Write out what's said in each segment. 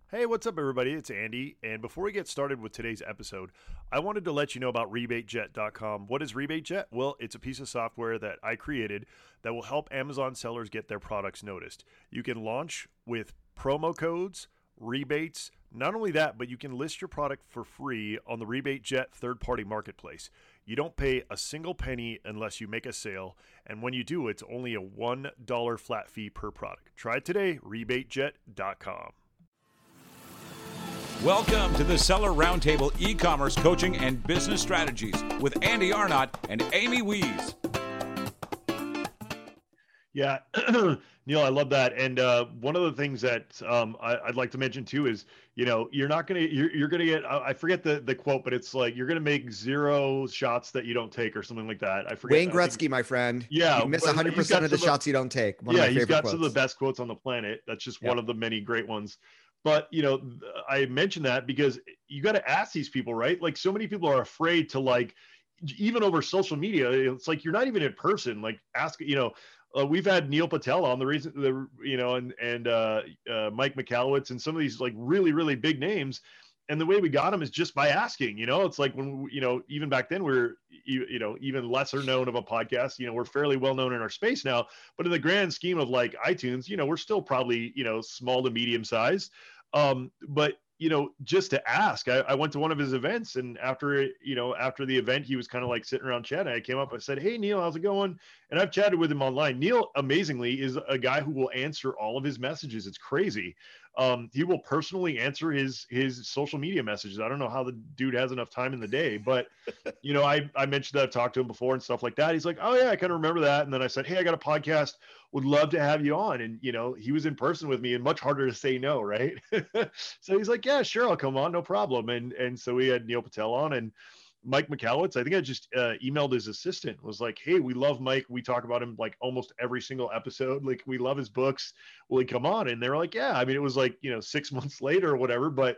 Hey, what's up, everybody? It's Andy. And before we get started with today's episode, I wanted to let you know about RebateJet.com. What is RebateJet? Well, it's a piece of software that I created that will help Amazon sellers get their products noticed. You can launch with promo codes, rebates. Not only that, but you can list your product for free on the RebateJet third-party marketplace. You don't pay a single penny unless you make a sale, and when you do, it's only a $1 flat fee per product. Try it today, RebateJet.com. Welcome to the Seller Roundtable e-commerce coaching and business strategies with Andy Arnott and Amy Wees. Yeah, Neil, I love that. And one of the things that I'd like to mention too is, you're not going to, you're going to get, I forget the quote, but it's like, you're going to make 0 shots that you don't take or something like that. I forget. Wayne Gretzky, my friend. Yeah. You miss 100% of the shots you don't take. One of my favorite he's got quotes. some of the best quotes on the planet. That's just one of the many great ones. But, I mentioned that because you got to ask these people, right? Like, so many people are afraid to, like, even over social media, it's like, you're not even in person, like ask, we've had Neil Patel on Mike Michalowicz and some of these like really, really big names. And the way we got them is just by asking, it's like when, even back then we're, even lesser known of a podcast, we're fairly well known in our space now, but in the grand scheme of like iTunes, we're still probably, small to medium size. But just to ask, I went to one of his events, and after the event, he was kind of like sitting around chatting. I came up, I said, "Hey, Neil, how's it going?" And I've chatted with him online. Neil, amazingly, is a guy who will answer all of his messages. It's crazy. He will personally answer his social media messages. I don't know how the dude has enough time in the day, but I mentioned that I've talked to him before and stuff like that. He's like, "Oh yeah, I kind of remember that." And then I said, "Hey, I got a podcast. Would love to have you on." And he was in person with me, and much harder to say no, right? So he's like, "Yeah, sure, I'll come on, no problem." And so we had Neil Patel on, and Mike Michalowicz, I think I just emailed his assistant, was like, "Hey, we love Mike. We talk about him like almost every single episode. Like, we love his books. Will he come on?" And they were like, "Yeah." I mean, it was like, 6 months later or whatever, but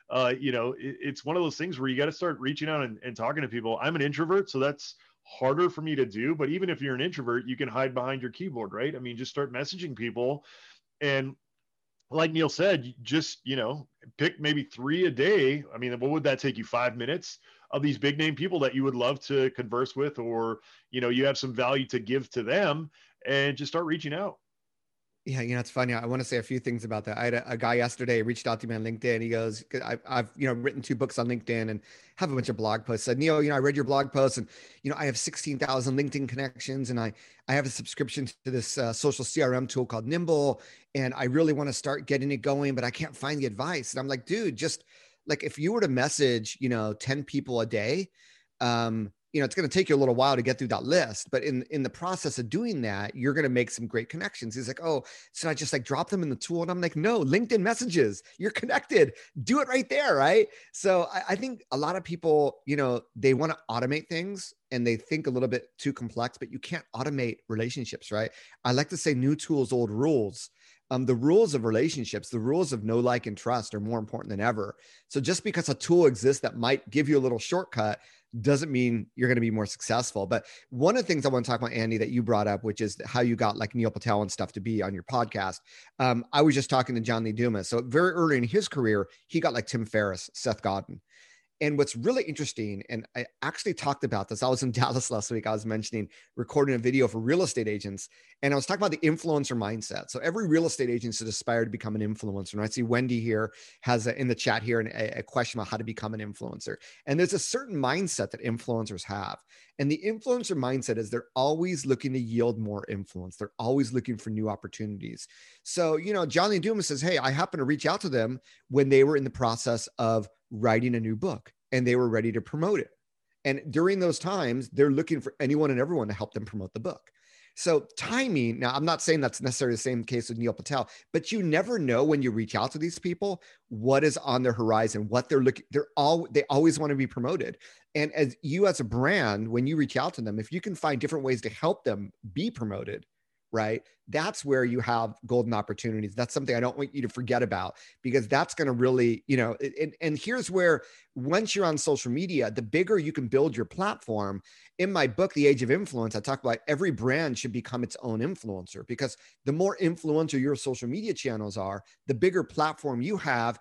it's one of those things where you got to start reaching out and talking to people. I'm an introvert, so that's harder for me to do. But even if you're an introvert, you can hide behind your keyboard, right? I mean, just start messaging people. And like Neil said, just, pick maybe 3 a day. I mean, what would that take you? 5 minutes of these big name people that you would love to converse with, or, you have some value to give to them, and just start reaching out. Yeah, it's funny. I want to say a few things about that. I had a guy yesterday reached out to me on LinkedIn. He goes, I've written 2 books on LinkedIn and have a bunch of blog posts. Said, Neil, I read your blog posts, and I have 16,000 LinkedIn connections, and I have a subscription to this social CRM tool called Nimble, and I really want to start getting it going, but I can't find the advice. And I'm like, dude, just like if you were to message 10 people a day, it's going to take you a little while to get through that list, but in the process of doing that, you're going to make some great connections. He's like, "Oh, so I just like drop them in the tool?" And I'm like, "No, LinkedIn messages, you're connected. Do it right there." Right. So I think a lot of people, they want to automate things and they think a little bit too complex, but you can't automate relationships. Right. I like to say new tools, old rules. The rules of relationships, the rules of know, like, and trust are more important than ever. So just because a tool exists that might give you a little shortcut doesn't mean you're going to be more successful. But one of the things I want to talk about, Andy, that you brought up, which is how you got like Neil Patel and stuff to be on your podcast. I was just talking to John Lee Dumas. So very early in his career, he got like Tim Ferriss, Seth Godin. And what's really interesting, and I actually talked about this, I was in Dallas last week, I was mentioning recording a video for real estate agents, and I was talking about the influencer mindset. So every real estate agent should aspire to become an influencer. And I see Wendy here has in the chat here a question about how to become an influencer. And there's a certain mindset that influencers have. And the influencer mindset is they're always looking to yield more influence. They're always looking for new opportunities. So, John Lee Dumas says, hey, I happened to reach out to them when they were in the process of writing a new book and they were ready to promote it. And during those times, they're looking for anyone and everyone to help them promote the book. So timing, now I'm not saying that's necessarily the same case with Neil Patel, but you never know when you reach out to these people, what is on their horizon, what they're looking, they always want to be promoted. And as a brand, when you reach out to them, if you can find different ways to help them be promoted, right? That's where you have golden opportunities. That's something I don't want you to forget about, because that's going to really, and here's where, once you're on social media, the bigger you can build your platform. In my book, The Age of Influence, I talk about every brand should become its own influencer, because the more influential your social media channels are, the bigger platform you have.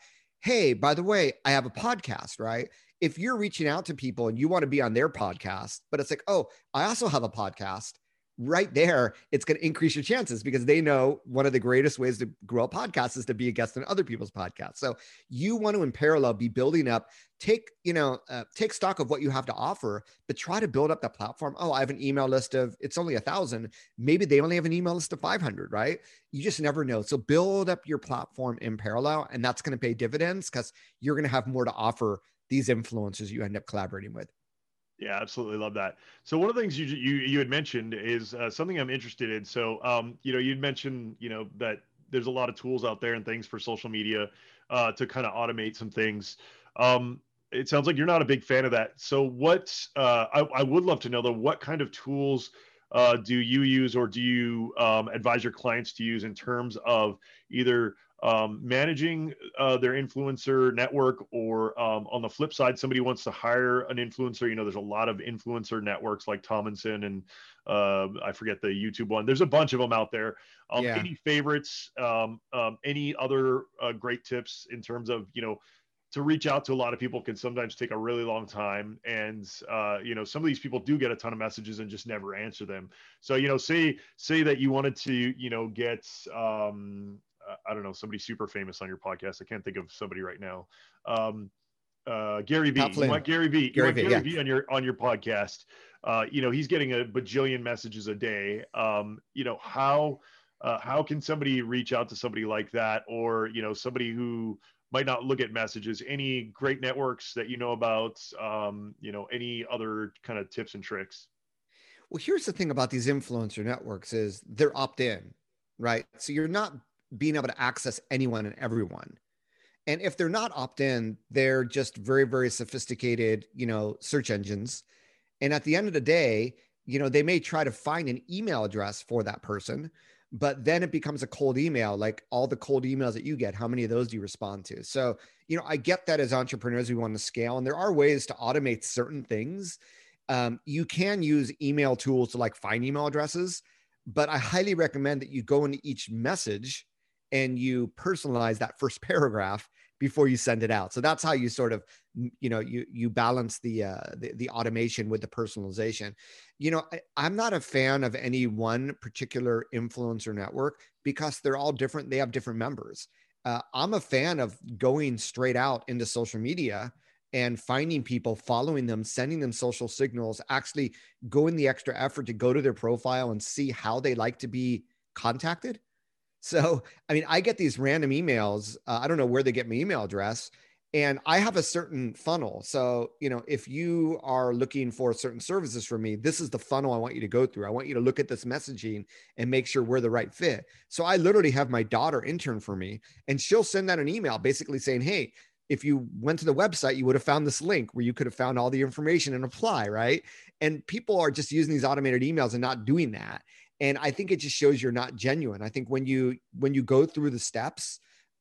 hey, by the way, I have a podcast, right? If you're reaching out to people and you want to be on their podcast, but it's like, oh, I also have a podcast, right there, it's going to increase your chances because they know one of the greatest ways to grow a podcast is to be a guest on other people's podcasts. So you want to, in parallel, be building up, take stock of what you have to offer, but try to build up that platform. Oh, I have an email list of, it's only 1,000. Maybe they only have an email list of 500, right? You just never know. So build up your platform in parallel, and that's going to pay dividends because you're going to have more to offer these influencers you end up collaborating with. Yeah, absolutely love that. So one of the things you had mentioned is something I'm interested in. So you'd mentioned that there's a lot of tools out there and things for social media to kind of automate some things. It sounds like you're not a big fan of that. So what I would love to know though, what kind of tools do you use, or do you advise your clients to use in terms of either managing their influencer network, or on the flip side, somebody wants to hire an influencer? There's a lot of influencer networks like Tomlinson and I forget the YouTube one. There's a bunch of them out there. Any favorites, any other great tips in terms of, to reach out to a lot of people can sometimes take a really long time. And, some of these people do get a ton of messages and just never answer them. So, say that you wanted to, get, I don't know, somebody super famous on your podcast. I can't think of somebody right now. Gary Vee. You want Gary Vee. You want Gary Vee on your podcast. He's getting a bajillion messages a day. How can somebody reach out to somebody like that, or somebody who might not look at messages? Any great networks that you know about? Any other kind of tips and tricks? Well, here's the thing about these influencer networks is they're opt-in, right? So you're not being able to access anyone and everyone. And if they're not opt-in, they're just very, very sophisticated, search engines. And at the end of the day, they may try to find an email address for that person, but then it becomes a cold email. Like all the cold emails that you get, how many of those do you respond to? So, I get that as entrepreneurs, we want to scale, and there are ways to automate certain things. You can use email tools to like find email addresses, but I highly recommend that you go into each message and you personalize that first paragraph before you send it out. So that's how you sort of, you balance the automation with the personalization. I'm not a fan of any one particular influencer network because they're all different. They have different members. I'm a fan of going straight out into social media and finding people, following them, sending them social signals, actually going the extra effort to go to their profile and see how they like to be contacted. So, I get these random emails. I don't know where they get my email address, and I have a certain funnel. So, if you are looking for certain services from me, this is the funnel I want you to go through. I want you to look at this messaging and make sure we're the right fit. So I literally have my daughter intern for me, and she'll send out an email basically saying, hey, if you went to the website, you would have found this link where you could have found all the information and apply, right? And people are just using these automated emails and not doing that. And I think it just shows you're not genuine. I think when you go through the steps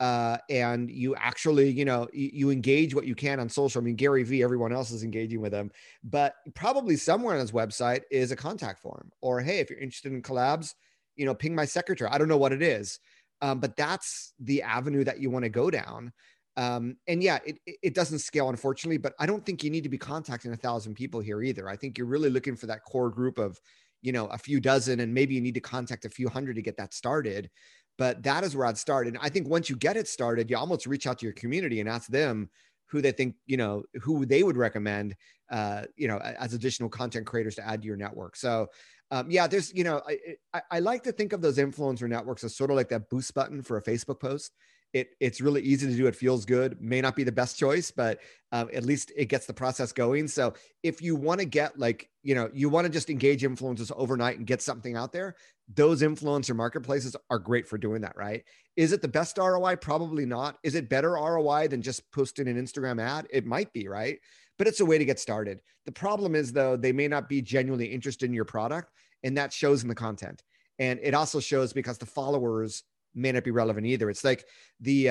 and you actually, you engage what you can on social. Gary Vee, everyone else is engaging with him, but probably somewhere on his website is a contact form, or, hey, if you're interested in collabs, ping my secretary. I don't know what it is, but that's the avenue that you want to go down. And yeah, it doesn't scale, unfortunately, but I don't think you need to be contacting 1,000 people here either. I think you're really looking for that core group of, a few dozen, and maybe you need to contact a few hundred to get that started. But that is where I'd start. And I think once you get it started, you almost reach out to your community and ask them who they think, who they would recommend, as additional content creators to add to your network. So there's, I like to think of those influencer networks as sort of like that boost button for a Facebook post. It's really easy to do. It feels good. May not be the best choice, but at least it gets the process going. So if you want to get you want to just engage influencers overnight and get something out there, those influencer marketplaces are great for doing that, right? Is it the best ROI? Probably not. Is it better ROI than just posting an Instagram ad? It might be, right? But it's a way to get started. The problem is, though, they may not be genuinely interested in your product, and that shows in the content. And it also shows because the followers may not be relevant either. It's like the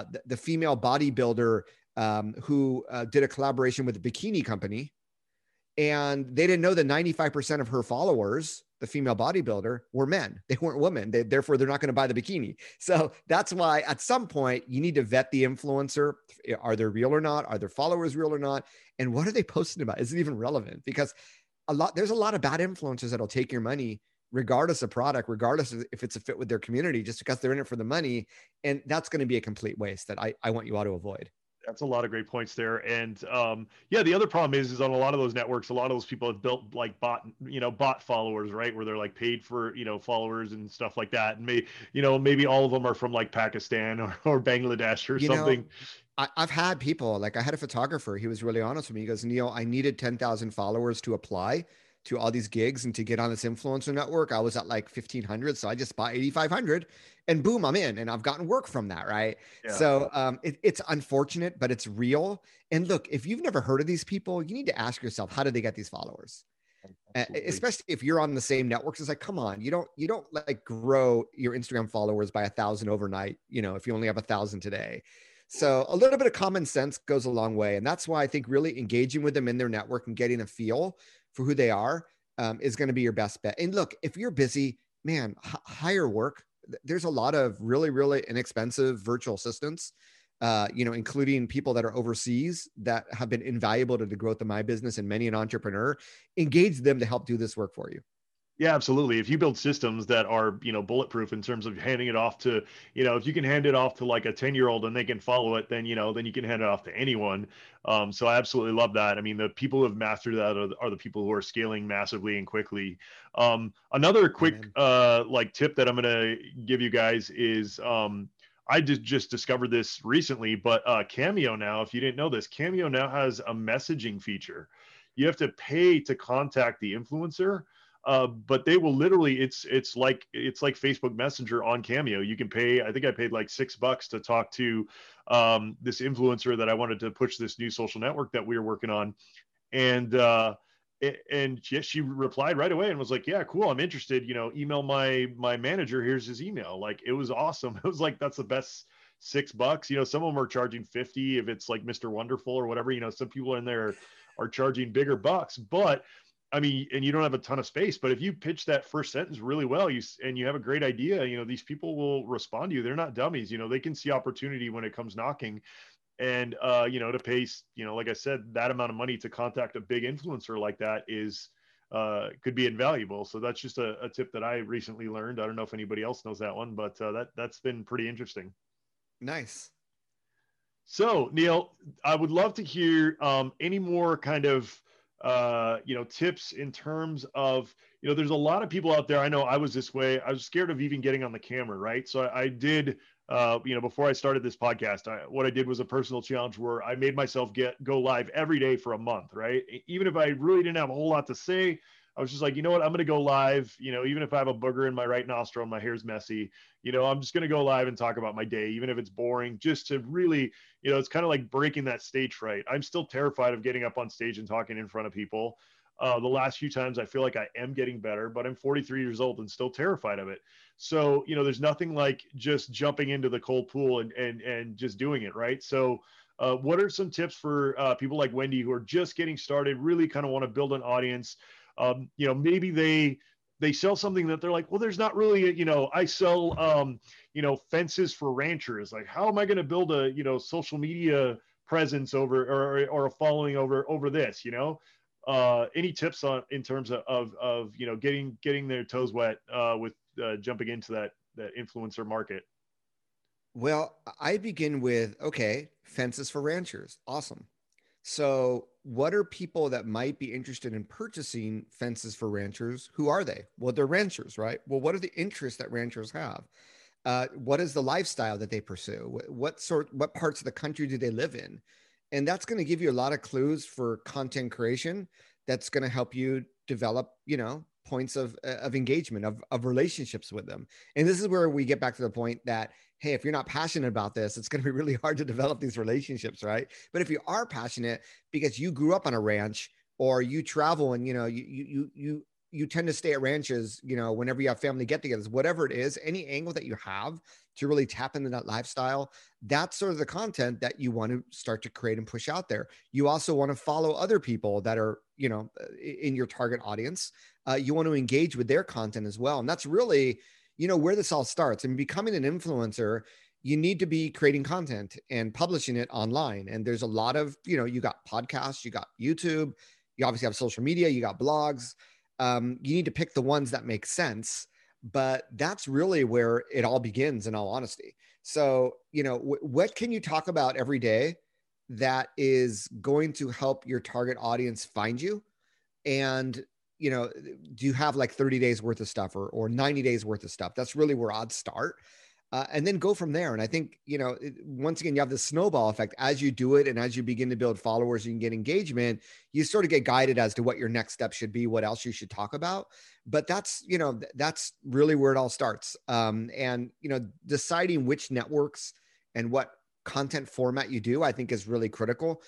female bodybuilder who did a collaboration with a bikini company, And they didn't know that 95% of her followers, the female bodybuilder, were men. They weren't women. Therefore, they're not going to buy the bikini. So that's why at some point you need to vet the influencer. Are they real or not? Are their followers real or not? And what are they posting about? Is it even relevant? Because there's a lot of bad influencers that'll take your money regardless of product, regardless of if it's a fit with their community, just because they're in it for the money. And that's going to be a complete waste that I want you all to avoid. That's a lot of great points there. And yeah, the other problem is on a lot of those networks, a lot of those people have built like bot followers, right? Where they're like paid for, followers and stuff like that. And maybe all of them are from like Pakistan or Bangladesh or something. I've had people, like I had a photographer, he was really honest with me. He goes, Neil, I needed 10,000 followers to apply to all these gigs and to get on this influencer network. I was at like 1,500. So I just bought 8,500 and boom, I'm in, and I've gotten work from that. Right. Yeah. So it's unfortunate, but it's real. And look, if you've never heard of these people, you need to ask yourself, how did they get these followers? Especially if you're on the same networks. It's like, come on, you don't like grow your Instagram followers by 1,000 overnight, if you only have 1,000 today. So a little bit of common sense goes a long way. And that's why I think really engaging with them in their network and getting a feel for who they are is going to be your best bet. And look, if you're busy, man, hire work. There's a lot of really, really inexpensive virtual assistants, including people that are overseas that have been invaluable to the growth of my business and many an entrepreneur. Engage them to help do this work for you. Yeah, absolutely. If you build systems that are, bulletproof in terms of handing it off to, if you can hand it off to like a 10-year-old and they can follow it, then you can hand it off to anyone. So I absolutely love that. I mean, the people who have mastered that are the people who are scaling massively and quickly. Another quick tip that I'm going to give you guys is I just discovered this recently, but Cameo now, if you didn't know this, Cameo now has a messaging feature. You have to pay to contact the influencer. But they will literally, it's like Facebook Messenger on Cameo. You can pay, I think I paid like $6 to talk to this influencer that I wanted to push this new social network that we were working on. And she replied right away and was like, yeah, cool, I'm interested, email my manager, here's his email. Like, it was awesome. It was like, that's the best $6. Some of them are charging 50 if it's like Mr. Wonderful or whatever. Some people in there are charging bigger bucks, but I mean, and you don't have a ton of space, but if you pitch that first sentence really well, and you have a great idea, these people will respond to you. They're not dummies. They can see opportunity when it comes knocking, and to pay, like I said, that amount of money to contact a big influencer like that is could be invaluable. So that's just a tip that I recently learned. I don't know if anybody else knows that one, but that's been pretty interesting. Nice. So Neil, I would love to hear any more kind of tips in terms of, there's a lot of people out there. I know I was this way. I was scared of even getting on the camera. Right. So I did, before I started this podcast, what I did was a personal challenge where I made myself go live every day for a month. Right. Even if I really didn't have a whole lot to say, I was just like, you know what, I'm going to go live, even if I have a booger in my right nostril and my hair's messy, I'm just going to go live and talk about my day, even if it's boring, just to really, it's kind of like breaking that stage fright. I'm still terrified of getting up on stage and talking in front of people. The last few times I feel like I am getting better, but I'm 43 years old and still terrified of it. So, there's nothing like just jumping into the cold pool and just doing it. Right. So, what are some tips for people like Wendy who are just getting started, really kind of want to build an audience? Maybe they sell something that they're like, well, there's not really, I sell, fences for ranchers. Like, how am I going to build a, social media presence over or a following over this, any tips in terms of getting their toes wet with jumping into that influencer market? Well, I begin with, okay, fences for ranchers. Awesome. So what are people that might be interested in purchasing fences for ranchers? Who are they? Well, they're ranchers, right? Well, what are the interests that ranchers have? What is the lifestyle that they pursue? What parts of the country do they live in? And that's going to give you a lot of clues for content creation. That's going to help you develop, points of engagement, of relationships with them. And this is where we get back to the point that, hey, if you're not passionate about this, it's going to be really hard to develop these relationships, right? But if you are passionate because you grew up on a ranch or you travel and, you you tend to stay at ranches, you know, whenever you have family get-togethers, whatever it is, any angle that you have to really tap into that lifestyle, that's sort of the content that you want to start to create and push out there. You also want to follow other people that are, you know, in your target audience. You want to engage with their content as well. And that's really, you know, where this all starts. And becoming an influencer, you need to be creating content and publishing it online. And there's a lot of, you know, you got podcasts, you got YouTube, you obviously have social media, you got blogs. You need to pick the ones that make sense, but that's really where it all begins, in all honesty. So, you know, what can you talk about every day that is going to help your target audience find you? And, you know, do you have like 30 days worth of stuff or 90 days worth of stuff? That's really where I'd start. And then go from there. And I think, you know, once again, you have the snowball effect as you do it. And as you begin to build followers, you can get engagement, you sort of get guided as to what your next step should be, what else you should talk about. But that's, you know, that's really where it all starts. And, you know, deciding which networks and what content format you do, I think is really critical.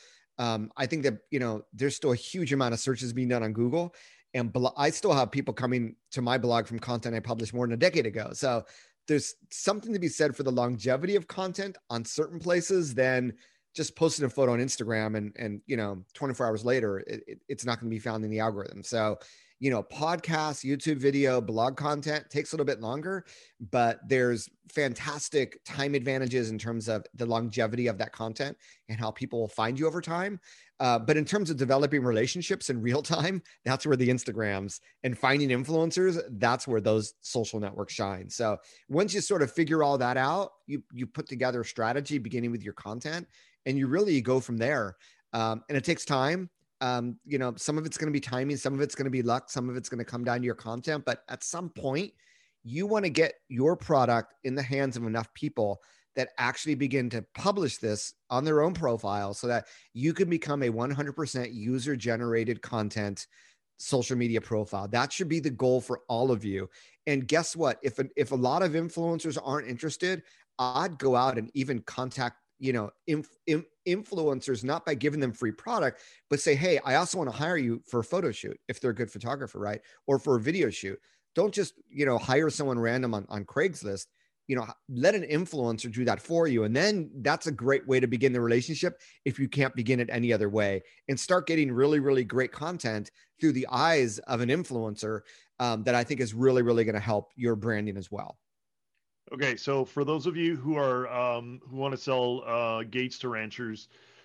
I think that, you know, there's still a huge amount of searches being done on Google. And I still have people coming to my blog from content I published more than a decade ago. So there's something to be said for the longevity of content on certain places than just posting a photo on Instagram and you know, 24 hours later, it's not going to be found in the algorithm. So, you know, podcasts, YouTube video, blog content takes a little bit longer, but there's fantastic time advantages in terms of the longevity of that content and how people will find you over time. But in terms of developing relationships in real time, that's where the Instagrams and finding influencers, that's where those social networks shine. So once you sort of figure all that out, you put together a strategy beginning with your content, and you really go from there. And it takes time. You know, some of it's going to be timing, some of it's going to be luck, some of it's going to come down to your content. But at some point, you want to get your product in the hands of enough people that actually begin to publish this on their own profile so that you can become a 100% user generated content social media profile. That should be the goal for all of you. And guess what? If a lot of influencers aren't interested, I'd go out and even contact, you know, influencers, not by giving them free product, but say, hey, I also want to hire you for a photo shoot if they're a good photographer, right? Or for a video shoot. Don't just, you know, hire someone random on Craigslist. You know, let an influencer do that for you. And then that's a great way to begin the relationship if you can't begin it any other way, and start getting really, really great content through the eyes of an influencer that I think is really, really going to help your branding as well. Okay, so for those of you who are who want to sell gates to ranchers,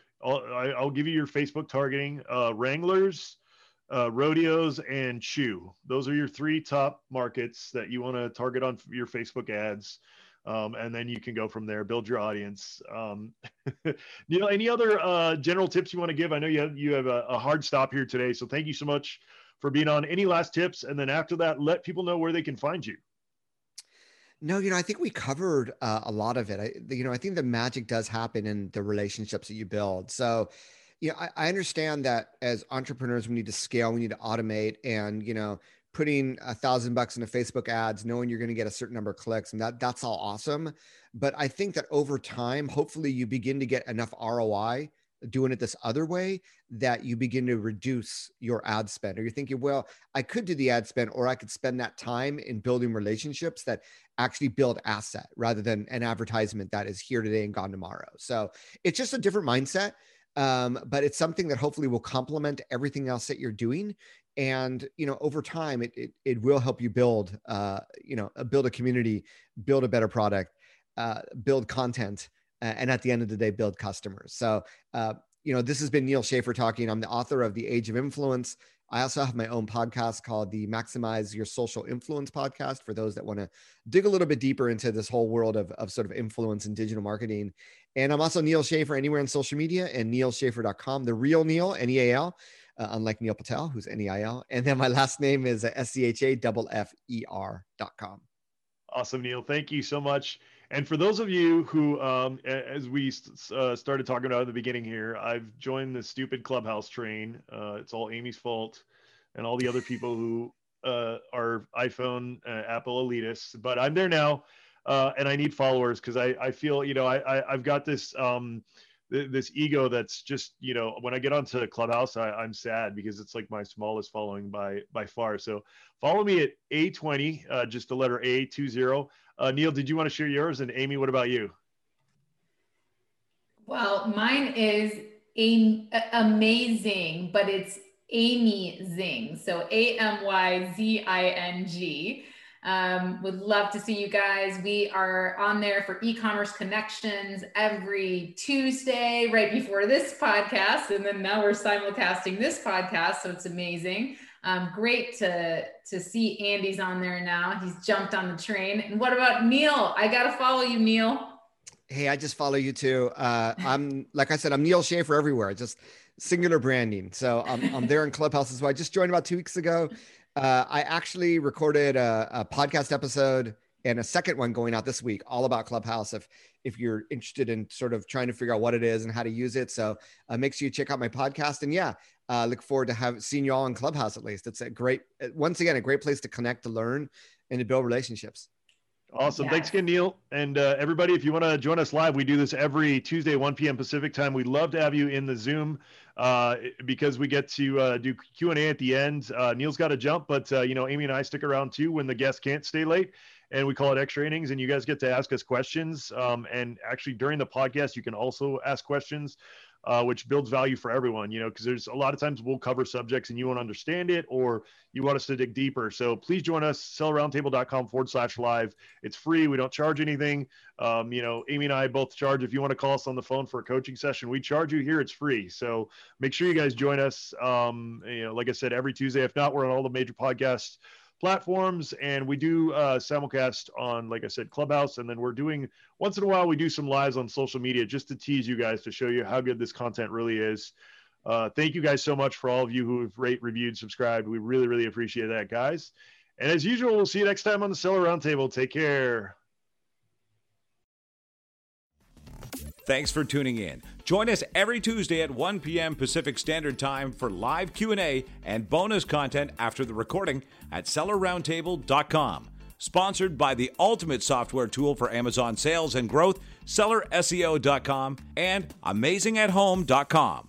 I'll give you your Facebook targeting: wranglers, rodeos, and chew. Those are your three top markets that you want to target on your Facebook ads, and then you can go from there, build your audience. You know, any other general tips you want to give? I know you have a hard stop here today, so thank you so much for being on. Any last tips? And then after that, let people know where they can find you. No, you know, I think we covered a lot of it. I think the magic does happen in the relationships that you build. So, you know, I understand that as entrepreneurs, we need to scale, we need to automate, and, you know, putting $1,000 into Facebook ads, knowing you're going to get a certain number of clicks, and that's all awesome. But I think that over time, hopefully you begin to get enough ROI doing it this other way that you begin to reduce your ad spend. Or you're thinking, well, I could do the ad spend, or I could spend that time in building relationships that actually build asset rather than an advertisement that is here today and gone tomorrow. So it's just a different mindset. But it's something that hopefully will complement everything else that you're doing. And, you know, over time, it will help you build, build a community, build a better product, build content, and at the end of the day, build customers. So, you know, this has been Neal Schaffer talking. I'm the author of The Age of Influence. I also have my own podcast called the Maximize Your Social Influence podcast for those that want to dig a little bit deeper into this whole world of sort of influence and digital marketing. And I'm also Neal Schaffer anywhere on social media, and nealschaffer.com, the real Neal, Neal, unlike Neil Patel, who's Neil. And then my last name is SCHAFFER.com. Awesome, Neal. Thank you so much. And for those of you who, as we started talking about at the beginning here, I've joined the stupid Clubhouse train. It's all Amy's fault and all the other people who are iPhone, Apple elitists. But I'm there now, and I need followers because I feel, you know, I've got this this ego that's just, you know, when I get onto Clubhouse, I'm sad because it's like my smallest following by far. So follow me at A20, just the letter A20. Neil, did you want to share yours? And Amy, what about you? Well, mine is amazing, but it's Amy Zing. So AMYZING. Would love to see you guys. We are on there for e-commerce connections every Tuesday right before this podcast. And then now we're simulcasting this podcast. So it's amazing. Great to see Andy's on there now. He's jumped on the train. And what about Neil? I got to follow you, Neil. Hey, I just follow you too. I'm, like I said, I'm Neil Schaefer everywhere, just singular branding. So I'm there in Clubhouse as well. I just joined about 2 weeks ago. I actually recorded a podcast episode and a second one going out this week, all about Clubhouse. If you're interested in sort of trying to figure out what it is and how to use it. So make sure you check out my podcast, and look forward to seeing you all in Clubhouse. At least it's once again, a great place to connect, to learn, and to build relationships. Awesome. Yeah. Thanks again, Neil. And everybody, if you want to join us live, we do this every Tuesday, 1 p.m. Pacific time. We'd love to have you in the Zoom because we get to do Q&A at the end. Neil's got to jump, but Amy and I stick around too when the guests can't stay late, and we call it extra innings, and you guys get to ask us questions. And actually during the podcast, you can also ask questions, which builds value for everyone, because there's a lot of times we'll cover subjects and you won't understand it, or you want us to dig deeper. So please join us, sellerroundtable.com/live. It's free. We don't charge anything. Amy and I both charge. If you want to call us on the phone for a coaching session, we charge you. Here it's free. So make sure you guys join us. Like I said, every Tuesday. If not, we're on all the major podcast platforms, and we do simulcast on, like I said, Clubhouse, and then we're doing, once in a while, we do some lives on social media just to tease you guys, to show you how good this content really is. Thank you guys so much for all of you who have rated, reviewed, subscribed. We really, really appreciate that, guys. And as usual, we'll see you next time on the Seller Roundtable. Take care. Thanks for tuning in. Join us every Tuesday at 1 p.m. Pacific Standard Time for live Q&A and bonus content after the recording at sellerroundtable.com. Sponsored by the ultimate software tool for Amazon sales and growth, sellerseo.com and amazingathome.com.